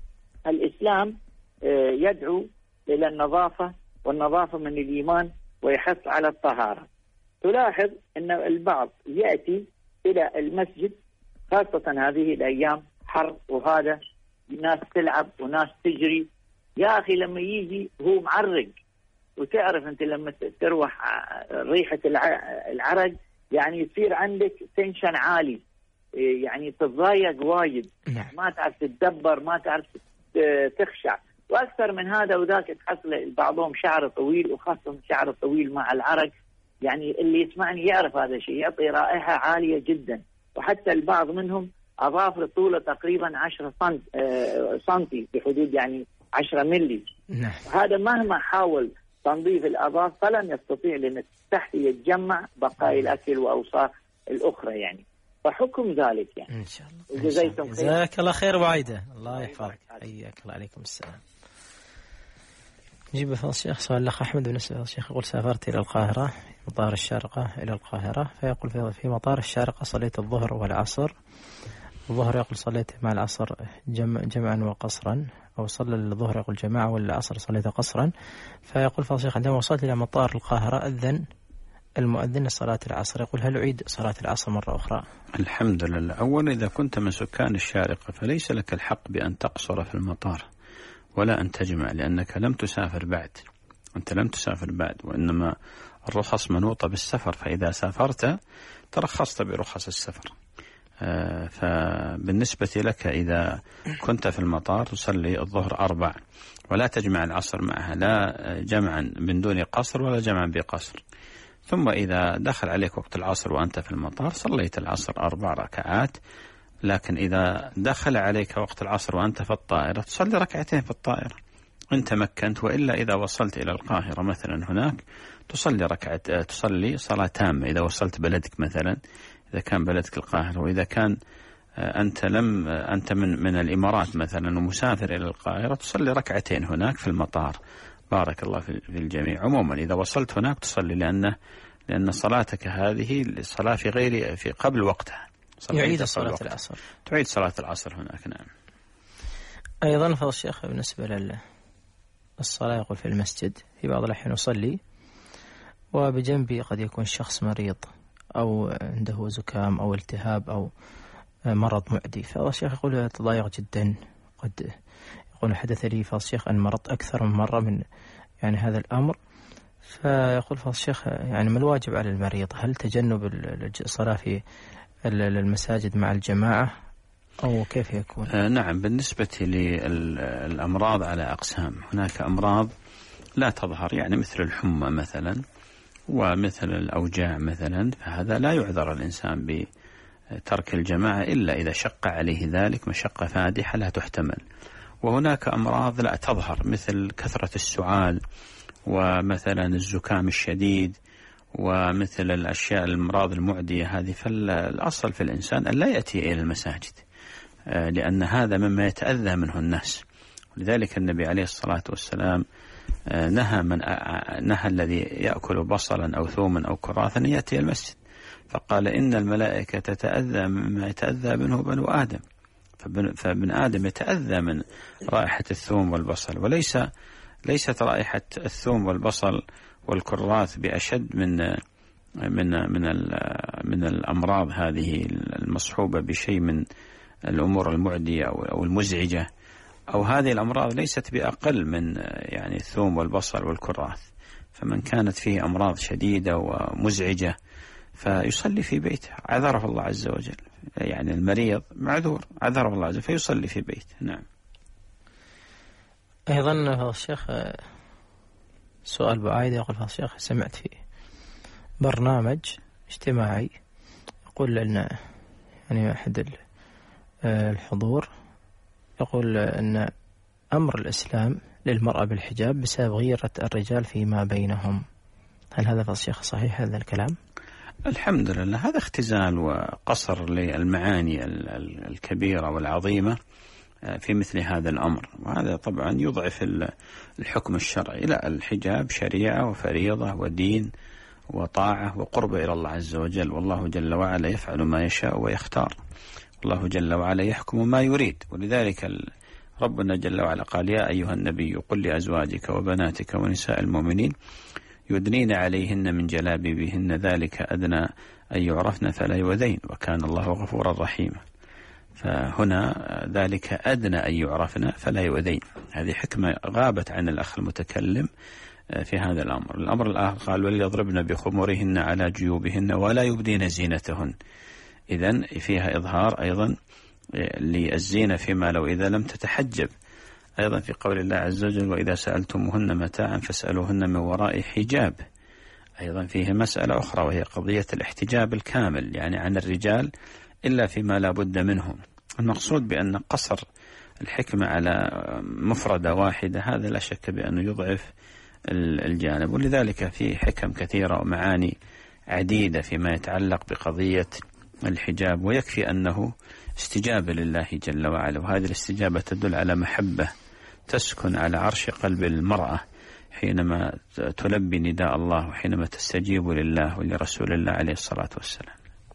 S8: الإسلام يدعو إلى النظافة، والنظافة من الإيمان، ويحث على الطهارة. تلاحظ أن البعض يأتي إلى المسجد خاصة هذه الأيام حر وهذا ناس تلعب وناس تجري، يا أخي لما يجي هو معرق، وتعرف أنت لما تروح ريحة العرق يعني يصير عندك تنشن عالي، يعني تتضايق وايد، ما تعرف تتدبر، ما تعرف تخشع. وأكثر من هذا وذاك تحصل بعضهم شعر طويل، وخاصة شعر طويل مع العرق، يعني اللي يسمعني يعرف هذا الشيء، يعطي رائحة عالية جدا. وحتى البعض منهم أضاف طوله تقريبا عشرة سنتي بحدود يعني عشرة ملي.
S2: نعم.
S8: هذا مهما حاول تنظيف الأظافر فلن يستطيع، لأن تحت يتجمع بقايا الأكل وأوساخ الأخرى يعني. فحكم ذلك يعني.
S2: إن شاء الله.
S8: وجزاكم خير.
S2: جزاك الله خير وعيدة. الله يحفظك. حياك الله. عليكم السلام. نجيب فضل الشيخ سؤال الأخ أحمد بالنسبة للشيخ، يقول سافرت إلى القاهرة مطار الشارقة إلى القاهرة، فيقول في مطار الشارقة صليت الظهر والعصر. الظهر يقول صليت مع العصر جمع جمعا وقصرا، أو صلى الظهر يقول جماعة والعصر صليت قصرا. فيقول فضل الشيخ عندما وصلت إلى مطار القاهرة أذن المؤذن لصلاة العصر، يقول هل أعيد صلاة العصر مرة أخرى؟
S3: الحمد لله. أولا إذا كنت من سكان الشارقة فليس لك الحق بأن تقصر في المطار ولا أن تجمع، لأنك لم تسافر بعد، أنت لم تسافر بعد، وإنما الرخص منوطة بالسفر، فإذا سافرت ترخصت برخص السفر. فبالنسبة لك إذا كنت في المطار تصلي الظهر أربع ولا تجمع العصر معها، لا جمعا من دون قصر ولا جمعا بقصر. ثم إذا دخل عليك وقت العصر وأنت في المطار صليت العصر أربع ركعات، لكن إذا دخل عليك وقت العصر وأنت في الطائرة تصلي ركعتين في الطائرة إن تمكنت، وإلا إذا وصلت إلى القاهرة مثلا هناك تصلي ركعة تصلي صلاة تامة. إذا وصلت بلدك مثلا، إذا كان بلدك القاهرة، وإذا كان أنت لم أنت من من الإمارات مثلا ومسافر إلى القاهرة تصلي ركعتين هناك في المطار. بارك الله في الجميع. عموما إذا وصلت هناك تصلي، لأن لأن صلاتك هذه الصلاة في غير في قبل وقتها.
S2: يعيد صلاة العصر.
S3: تعيد صلاة العصر هناك. نعم.
S2: أيضا فضل الشيخ بالنسبة للصلاة يقول في المسجد في بعض الأحيان أصلي وبجنبي قد يكون شخص مريض أو عنده زكام أو التهاب أو مرض معدي، فالله الشيخ يقول تضايق جدا، قد يقول حدث لي فضل الشيخ أن مرضت أكثر من مرة من يعني هذا الأمر. فيقول فضل الشيخ يعني ما الواجب على المريض؟ هل تجنب الصلاة في المساجد مع الجماعة أو كيف يكون؟
S3: آه نعم. بالنسبة للأمراض على أقسام، هناك أمراض لا تظهر يعني مثل الحمى مثلا ومثل الأوجاع مثلا، فهذا لا يعذر الإنسان بترك الجماعة إلا إذا شق عليه ذلك مشقة فادحة لا تحتمل. وهناك أمراض لا تظهر مثل كثرة السعال ومثلا الزكام الشديد ومثل الأشياء الأمراض المعدية هذه، فالأصل في الإنسان أن لا يأتي إلى المساجد لأن هذا مما يتأذى منه الناس. لذلك النبي عليه الصلاة والسلام نهى من نهى الذي يأكل بصلا أو ثوما أو كراثا أن يأتي المسجد، فقال إن الملائكة تتأذى مما يتأذى منه بنو آدم، فابن آدم يتأذى من رائحة الثوم والبصل، وليس ليست رائحة الثوم والبصل والكراث بأشد من من من من الأمراض هذه المصحوبة بشيء من الأمور المعدية أو المزعجة، أو هذه الأمراض ليست بأقل من يعني الثوم والبصل والكراث، فمن كانت فيه أمراض شديدة ومزعجة فيصلي في بيته، عذره الله عز وجل. يعني المريض معذور، عذره الله عز وجل، فيصلي في بيته. نعم.
S2: أيضا فضل الشيخ سؤال بعايد يقول فضل الشيخ سمعت في برنامج اجتماعي يقول أن يعني أحد الحضور يقول أن أمر الإسلام للمرأة بالحجاب بسبب غيرة الرجال فيما بينهم، هل هذا فضل الشيخ صحيح هذا الكلام؟
S3: الحمد لله، هذا اختزال وقصر للمعاني الكبيرة والعظيمة في مثل هذا الأمر، وهذا طبعا يضعف الحكم الشرعي. لا، الحجاب شريعة وفريضة ودين وطاعة وقرب إلى الله عز وجل، والله جل وعلا يفعل ما يشاء ويختار، الله جل وعلا يحكم ما يريد. ولذلك ربنا جل وعلا قال: يا أيها النبي قل لأزواجك وبناتك ونساء المؤمنين يدنين عليهن من جلابيبهن ذلك أدنى أن يعرفن فلا يؤذين وكان الله غفورا رحيما. فهنا ذلك أدنى أن يعرفن فلا يؤذين، هذه حكمة غابت عن الأخ المتكلم في هذا الأمر. الأمر الآخر قال: وليضربن بخمورهن على جيوبهن ولا يبدين زينتهن، إذن فيها إظهار أيضا للزينة فيما لو إذا لم تتحجب. أيضا في قول الله عز وجل: وإذا سألتموهن متاعا فاسألوهن من وراء حجاب، أيضا فيه مسألة أخرى وهي قضية الاحتجاب الكامل، يعني عن الرجال إلا فيما لا بد منهم. المقصود بأن قصر الحكمة على مفردة واحدة هذا لا شك بأنه يضعف الجانب، ولذلك في حكم كثيرة ومعاني عديدة فيما يتعلق بقضية الحجاب، ويكفي أنه استجابة لله جل وعلا، وهذه الاستجابة تدل على محبة تسكن على عرش قلب المرأة حينما تلبي نداء الله وحينما تستجيب لله ولرسول الله عليه الصلاة والسلام.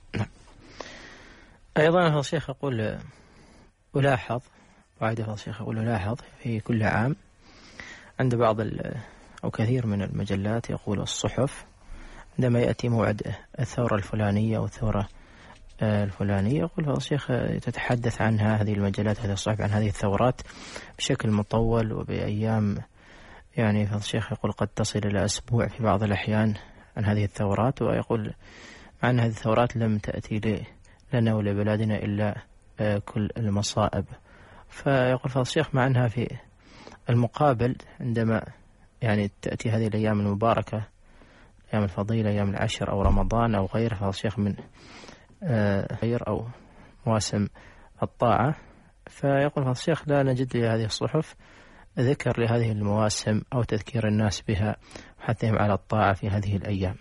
S2: أيضا هذا الشيخ يقول ألاحظ وعيد هذا الشيخ يقول ألاحظ في كل عام عند بعض أو كثير من المجلات يقول الصحف عندما يأتي موعد الثورة الفلانية أو الثورة الفلانية يقول هذا الشيخ تتحدث عنها هذه المجلات هذه الصحف عن هذه الثورات بشكل مطول وبأيام، يعني هذا الشيخ يقول قد تصل إلى أسبوع في بعض الأحيان عن هذه الثورات، ويقول مع أن هذه الثورات لم تأتي لنا ولبلادنا إلا كل المصائب. فيقول هذا الشيخ مع أنها في المقابل عندما يعني تأتي هذه الأيام المباركة أيام الفضيلة أيام العشر أو رمضان أو غيره هذا الشيخ من غير أو مواسم الطاعة، فيقول هذا الشيخ لا نجد لهذه الصحف ذكر لهذه المواسم أو تذكير الناس بها وحثهم على الطاعة في هذه الأيام.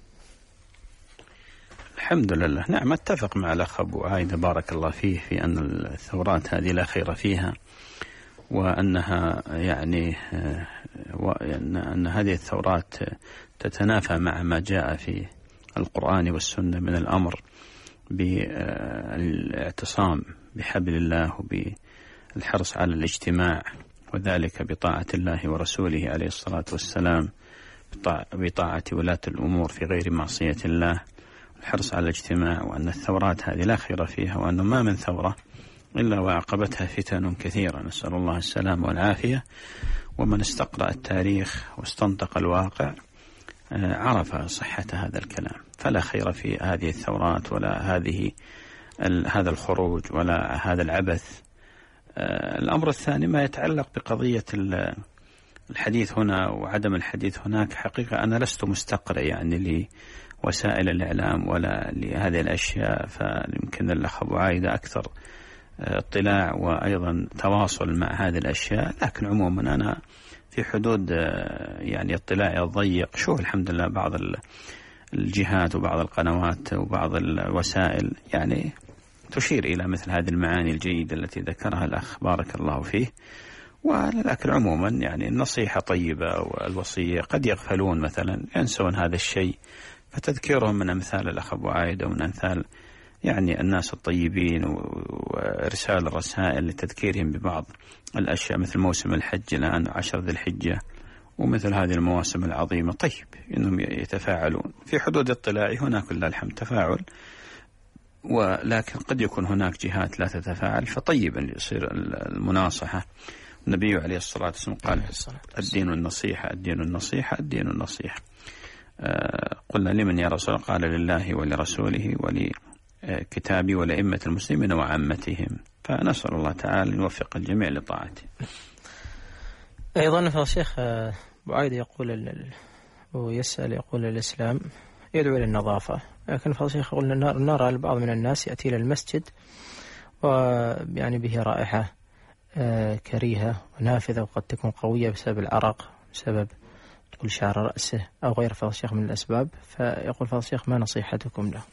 S3: الحمد لله، نعم، اتفق مع الأخ أبو عايدة بارك الله فيه في أن الثورات هذه لا خير فيها، وأنها يعني وأن أن هذه الثورات تتنافى مع ما جاء في القرآن والسنة من الأمر بالاعتصام بحبل الله وبالحرص على الاجتماع، وذلك بطاعة الله ورسوله عليه الصلاة والسلام، بطاعة ولاة الأمور في غير معصية الله، الحرص على الاجتماع، وأن الثورات هذه لا خير فيها، وأنه ما من ثورة إلا وعقبتها فتن كثيرة، نسأل الله السلام والعافية. ومن استقرأ التاريخ واستنطق الواقع عرف صحة هذا الكلام، فلا خير في هذه الثورات ولا هذه هذا الخروج ولا هذا العبث. الأمر الثاني ما يتعلق بقضية الحديث هنا وعدم الحديث هناك، حقيقة أنا لست مستقرأ يعني لوسائل الإعلام ولا لهذه الأشياء، فيمكن الأخ أبو عايدة أكثر اطلاع وأيضا تواصل مع هذه الأشياء، لكن عموما أنا في حدود يعني اطلاعي الضيق شوف الحمد لله بعض الجهات وبعض القنوات وبعض الوسائل يعني تشير إلى مثل هذه المعاني الجيدة التي ذكرها الأخ بارك الله فيه. ولكن عموما يعني النصيحة طيبة والوصية قد يغفلون مثلا ينسون هذا الشيء، فتذكيرهم من أمثال الأخ أبو عايدة ومن أمثال يعني الناس الطيبين وإرسال الرسائل لتذكيرهم ببعض الأشياء مثل موسم الحج الآن وعشر ذي الحجة ومثل هذه المواسم العظيمة طيب إنهم يتفاعلون في حدود اطلاعي. هناك لله الحمد تفاعل، ولكن قد يكون هناك جهات لا تتفاعل، فطيب أن يصير المناصحة. النبي عليه الصلاة والسلام قال الدين النصيحة الدين النصيحة الدين النصيحة. آه قلنا لمن يا رسول؟ قال لله ولرسوله ولكتابه ولأئمة المسلمين وعامتهم. فنسأل الله تعالى أن يوفق الجميع لطاعته.
S2: أيضا فالشيخ بعيد يقول ويسأل يقول الإسلام يدعو إلى النظافة، لكن فالشيخ يقول نرى البعض من الناس يأتي إلى المسجد ويعني به رائحة كريهة ونافذة وقد تكون قوية بسبب العرق، بسبب طول شعر رأسه أو غير فالشيخ من الأسباب. فيقول فالشيخ ما نصيحتكم له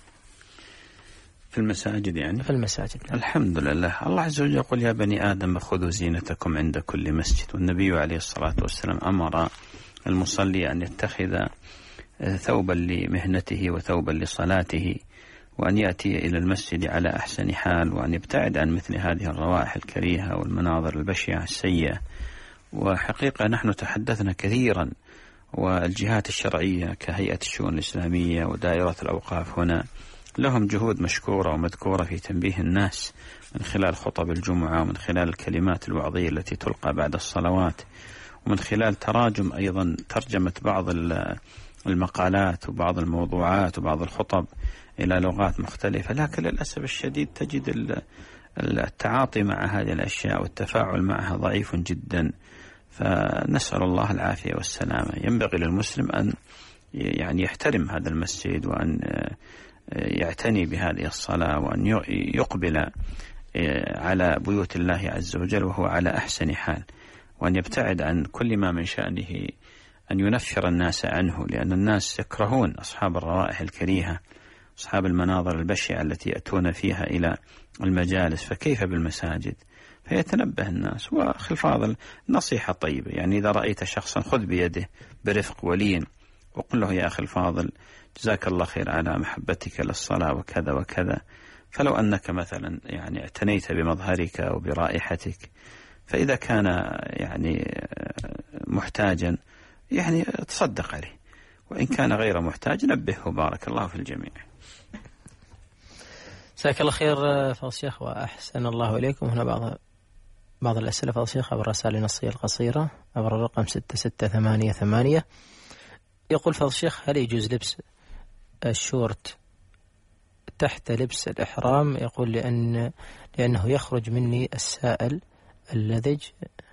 S3: في المساجد؟ يعني
S2: في المساجد.
S3: الحمد لله، الله عز وجل يقول يا بني آدم خذوا زينتكم عند كل مسجد. والنبي عليه الصلاة والسلام أمر المصلي أن يتخذ ثوبا لمهنته وثوبا لصلاته، وأن يأتي إلى المسجد على أحسن حال، وأن يبتعد عن مثل هذه الروائح الكريهة والمناظر البشعة السيئة. وحقيقة نحن تحدثنا كثيرا، والجهات الشرعية كهيئة الشؤون الإسلامية ودائرة الأوقاف هنا لهم جهود مشكورة ومذكورة في تنبيه الناس من خلال خطب الجمعة، ومن خلال الكلمات الوعظية التي تلقى بعد الصلوات، ومن خلال تراجم أيضا ترجمة بعض المقالات وبعض الموضوعات وبعض الخطب إلى لغات مختلفة. لكن للأسف الشديد تجد التعاطي مع هذه الأشياء والتفاعل معها ضعيف جدا. فنسأل الله العافية والسلامة. ينبغي للمسلم أن يعني يحترم هذا المسجد، وأن يعتني بهذه الصلاة، وأن يقبل على بيوت الله عز وجل وهو على أحسن حال، وأن يبتعد عن كل ما من شأنه أن ينفر الناس عنه، لأن الناس يكرهون أصحاب الروائح الكريهة، أصحاب المناظر البشعة التي يأتون فيها إلى المجالس، فكيف بالمساجد؟ فيتنبه الناس. وأخي الفاضل نصيحة طيبة، يعني إذا رأيت شخصا خذ بيده برفق ولين وقل له يا أخي الفاضل جزاك الله خير على محبتك للصلاة وكذا وكذا. فلو أنك مثلا يعني اعتنيت بمظهرك وبرائحتك، فإذا كان يعني محتاجا يعني تصدق عليه، وإن كان غير محتاج نبهه. بارك الله في الجميع.
S2: جزاك الله خير فضيلة الشيخ وأحسن الله إليكم. هنا بعض بعض الأسئلة فضيلة الشيخ عبر الرسائل النصية القصيرة عبر الرقم ستة ستة ثمانية ثمانية. يقول فضيلة الشيخ هل يجوز لبس الشورت تحت لبس الإحرام؟ يقول لأن لأنه يخرج مني السائل اللذج،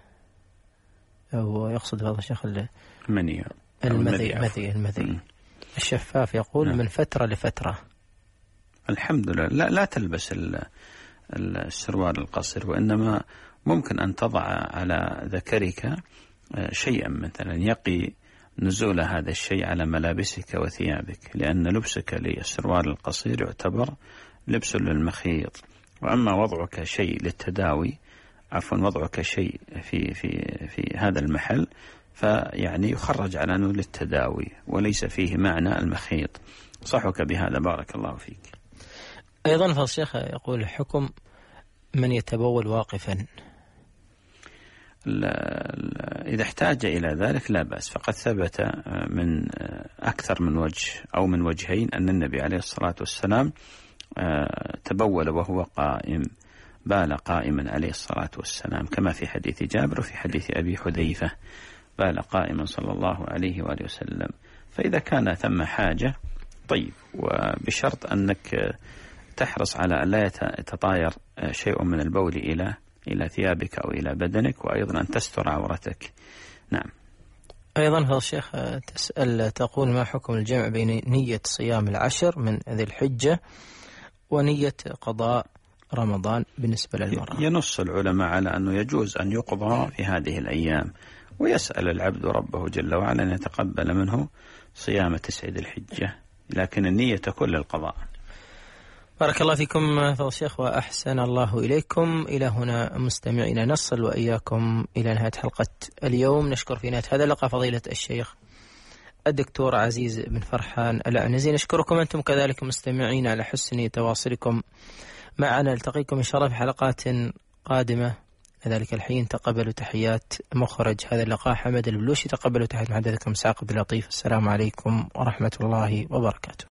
S2: أو يقصد هذا الشيخ
S3: المني
S2: المذي المذي المذي الشفاف. يقول نعم. من فترة لفترة.
S3: الحمد لله لا, لا تلبس السروال القصير، وإنما ممكن أن تضع على ذكرك شيئا مثلا يقي نزول هذا الشيء على ملابسك وثيابك، لأن لبسك للسروال القصير يعتبر لبس للمخيط. وأما وضعك شيء للتداوي، عفوا وضعك شيء في في في هذا المحل، فيعني يخرج على أنه للتداوي وليس فيه معنى المخيط. صحك بهذا بارك الله فيك.
S2: أيضا فضيلة الشيخ يقول حكم من يتبول واقفا.
S3: إذا احتاج إلى ذلك لا بأس، فقد ثبت من أكثر من وجه أو من وجهين أن النبي عليه الصلاة والسلام تبول وهو قائم، بال قائما عليه الصلاة والسلام، كما في حديث جابر وفي حديث أبي حذيفة بال قائما صلى الله عليه وآله وسلم. فإذا كان ثم حاجة طيب، وبشرط أنك تحرص على أن لا يتطاير شيء من البول إلى إلى ثيابك أو إلى بدنك، وأيضا أن تستر عورتك. نعم.
S2: أيضا فضيلة الشيخ تسأل تقول ما حكم الجمع بين نية صيام العشر من ذي الحجة ونية قضاء رمضان بالنسبة للمرأة؟
S3: ينص العلماء على أنه يجوز أن يقضى في هذه الأيام، ويسأل العبد ربه جل وعلا أن يتقبل منه صيام تسع ذي الحجة، لكن النية تكون للقضاء.
S2: بارك الله فيكم فضيلة الشيخ وأحسن الله إليكم. إلى هنا مستمعينا نصل وإياكم إلى نهاية حلقة اليوم. نشكر في نهاية هذا اللقاء فضيلة الشيخ الدكتور عزيز بن فرحان العنزي. نشكركم أنتم كذلك مستمعين على حسن تواصلكم معنا. نلتقيكم إن شاء الله في حلقات قادمة لذلك الحين تقبلوا تحيات مخرج هذا اللقاء حمد البلوشي، تقبلوا تحيات محدثكم إسحاق عبد اللطيف. السلام عليكم ورحمة الله وبركاته.